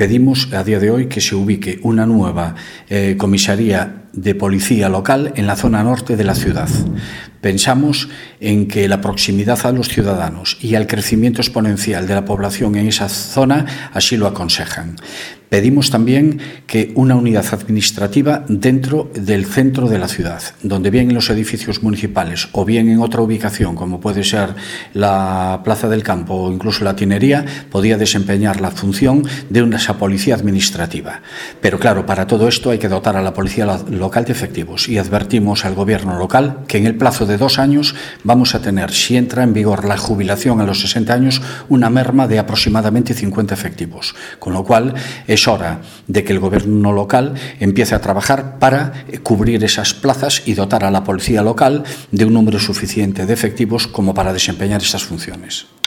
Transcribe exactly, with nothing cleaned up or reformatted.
pedimos a día de hoy que se ubique una nueva eh, comisaría de policía local en la zona norte de la ciudad. Pensamos en que la proximidad a los ciudadanos y al crecimiento exponencial de la población en esa zona así lo aconsejan. Pedimos también que una unidad administrativa dentro del centro de la ciudad, donde bien en los edificios municipales o bien en otra ubicación, como puede ser la Plaza del Campo o incluso la Tinería, podía desempeñar la función de una esa policía administrativa. Pero claro, para todo esto hay que dotar a la policía local de efectivos y advertimos al gobierno local que en el plazo de dos años vamos a tener, si entra en vigor la jubilación a los sesenta años, una merma de aproximadamente cincuenta efectivos, con lo cual es hora de que el gobierno local empiece a trabajar para cubrir esas plazas y dotar a la policía local de un número suficiente de efectivos como para desempeñar esas funciones.